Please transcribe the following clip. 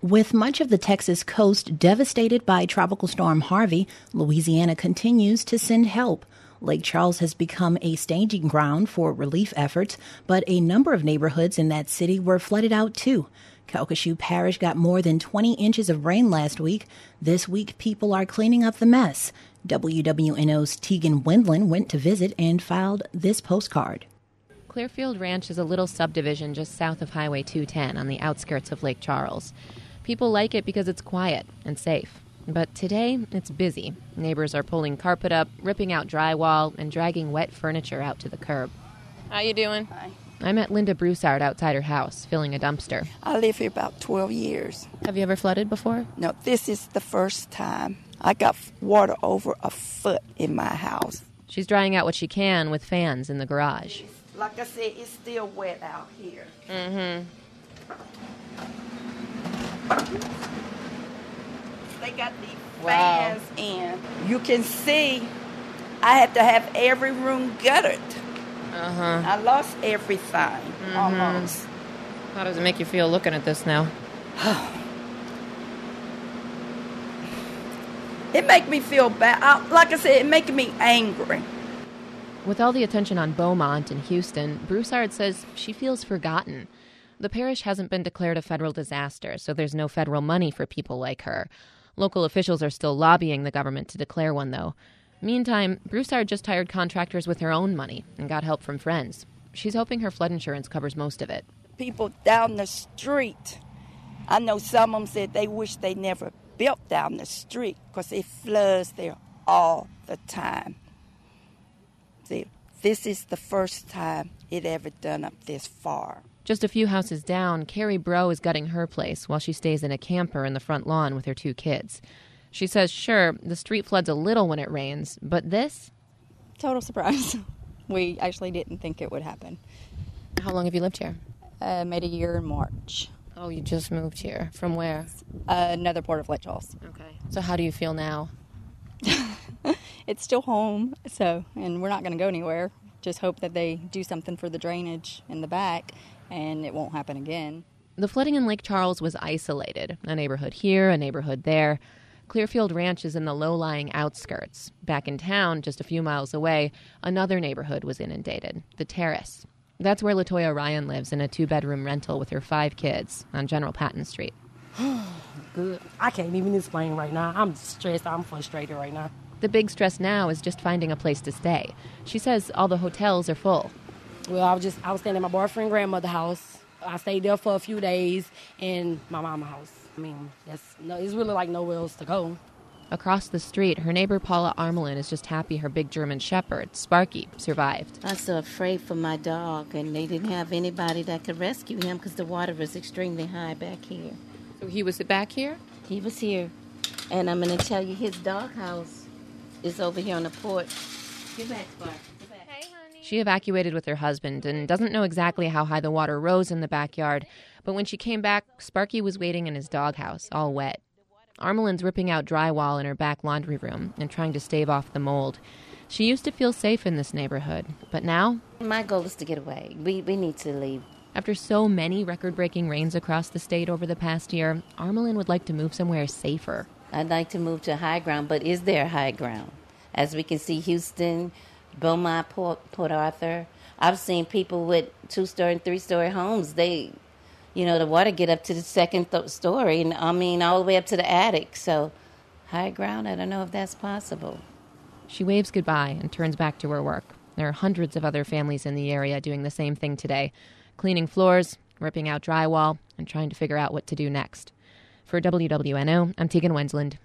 With much of the Texas coast devastated by Tropical Storm Harvey, Louisiana continues to send help. Lake Charles has become a staging ground for relief efforts, but a number of neighborhoods in that city were flooded out too. Calcasieu Parish got more than 20 inches of rain last week. This week, people are cleaning up the mess. WWNO's Tegan Wendland went to visit and filed this postcard. Clearfield Ranch is a little subdivision just south of Highway 210 on the outskirts of Lake Charles. People like it because it's quiet and safe. But today, it's busy. Neighbors are pulling carpet up, ripping out drywall, and dragging wet furniture out to the curb. How you doing? Hi. I met Linda Broussard outside her house, filling a dumpster. I live here about 12 years. Have you ever flooded before? No, this is the first time. I got water over a foot in my house. She's drying out what she can with fans in the garage. Like I said, it's still wet out here. Mm-hmm. They got these fans in. You can see I had to have every room gutted. Uh-huh. I lost everything, almost. How does it make you feel looking at this now? It make me feel bad. Like I said, it making me angry. With all the attention on Beaumont and Houston, Broussard says she feels forgotten. The parish hasn't been declared a federal disaster, so there's no federal money for people like her. Local officials are still lobbying the government to declare one, though. Meantime, Broussard just hired contractors with her own money and got help from friends. She's hoping her flood insurance covers most of it. People down the street, I know some of them said they wish they never built down the street because it floods there all the time. See, this is the first time it ever done up this far. Just a few houses down, Carrie Bro is gutting her place while she stays in a camper in the front lawn with her 2 kids. She says, sure, the street floods a little when it rains, but this? Total surprise. We actually didn't think it would happen. How long have you lived here? Made a year in March. Oh, you just moved here. From where? Another part of Lake Charles. Okay. So how do you feel now? It's still home, and we're not going to go anywhere. Just hope that they do something for the drainage in the back, and it won't happen again. The flooding in Lake Charles was isolated. A neighborhood here, a neighborhood there. Clearfield Ranch is in the low-lying outskirts. Back in town, just a few miles away, another neighborhood was inundated, the Terrace. That's where LaToya Ryan lives in a 2-bedroom rental with her 5 kids on General Patton Street. Good. I can't even explain right now. I'm stressed. I'm frustrated right now. The big stress now is just finding a place to stay. She says all the hotels are full. Well, I was staying at my boyfriend's grandmother's house. I stayed there for a few days in my mama's house. I mean, it's really like nowhere else to go. Across the street, her neighbor Paula Armelin is just happy her big German shepherd, Sparky, survived. I was so afraid for my dog, and they didn't have anybody that could rescue him because the water was extremely high back here. So he was back here? He was here. And I'm going to tell you, his doghouse is over here on the porch. Get back, Sparky. Hey, honey. She evacuated with her husband and doesn't know exactly how high the water rose in the backyard, but when she came back, Sparky was waiting in his doghouse, all wet. Armelin's ripping out drywall in her back laundry room and trying to stave off the mold. She used to feel safe in this neighborhood, but now? My goal is to get away. We need to leave. After so many record-breaking rains across the state over the past year, Armelin would like to move somewhere safer. I'd like to move to high ground, but is there high ground? As we can see, Houston, Beaumont, Port Arthur. I've seen people with 2-story and 3-story homes. The water get up to the second story, and all the way up to the attic. So high ground, I don't know if that's possible. She waves goodbye and turns back to her work. There are hundreds of other families in the area doing the same thing today, cleaning floors, ripping out drywall, and trying to figure out what to do next. For WWNO, I'm Tegan Wensland.